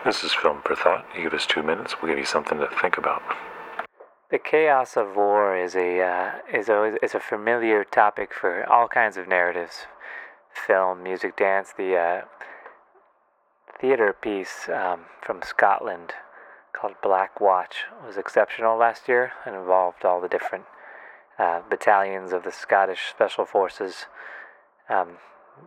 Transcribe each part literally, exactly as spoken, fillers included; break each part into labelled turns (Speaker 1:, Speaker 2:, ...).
Speaker 1: This is Film for Thought. You give us two minutes, we'll give you something to think about.
Speaker 2: The chaos of war is a uh, is always is a familiar topic for all kinds of narratives, film, music, dance. The uh, theater piece um, from Scotland called Black Watch was exceptional last year and involved all the different uh, battalions of the Scottish Special Forces. Um,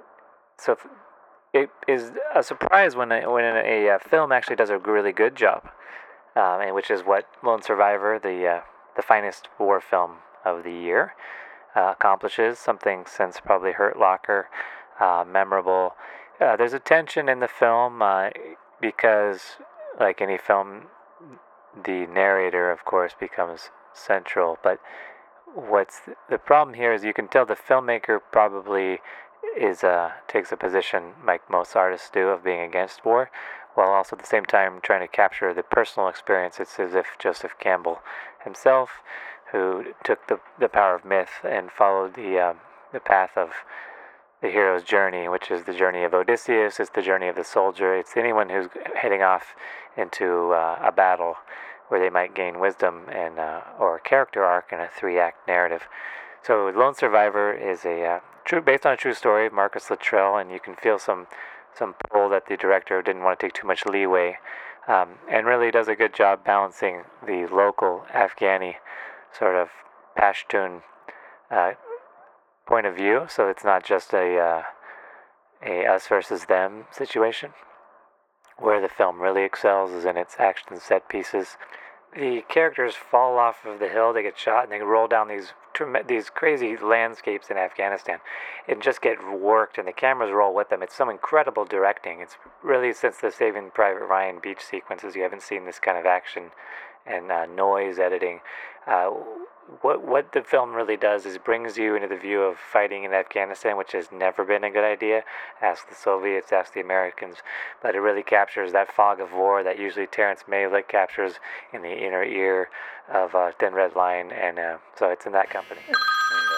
Speaker 2: so f- it is a surprise when a, when a, a film actually does a really good job, um, and which is what Lone Survivor, the uh, the finest war film of the year, uh, accomplishes. Something since probably Hurt Locker, uh, memorable. Uh, there's a tension in the film uh, because, like any film, the narrator, of course, becomes central. But what's the problem here is you can tell the filmmaker probably is uh, takes a position like most artists do of being against war, while also at the same time trying to capture the personal experience. It's as if Joseph Campbell himself, who took the the power of myth and followed the um, the path of the hero's journey, which is the journey of Odysseus. It's the journey of the soldier. It's anyone who's heading off into uh, a battle where they might gain wisdom and uh, or a character arc in a three-act narrative. So Lone Survivor is a uh, true based on a true story of Marcus Luttrell, and you can feel some some pull that the director didn't want to take too much leeway, um, and really does a good job balancing the local Afghani sort of Pashtun uh, point of view. So it's not just a uh, a us versus them situation. Where the film really excels is in its action set pieces. The characters fall off of the hill, they get shot, and they roll down these these crazy landscapes in Afghanistan and just get worked, and the cameras roll with them. It's some incredible directing. It's really, since the Saving Private Ryan beach sequences, you haven't seen this kind of action and uh, noise editing. Uh, what what the film really does is brings you into the view of fighting in Afghanistan, which has never been a good idea. Ask the Soviets, ask the Americans, but it really captures that fog of war that usually Terrence Malick captures in the inner ear of uh, Thin Red Line, and uh, so it's in that company.
Speaker 1: And, uh,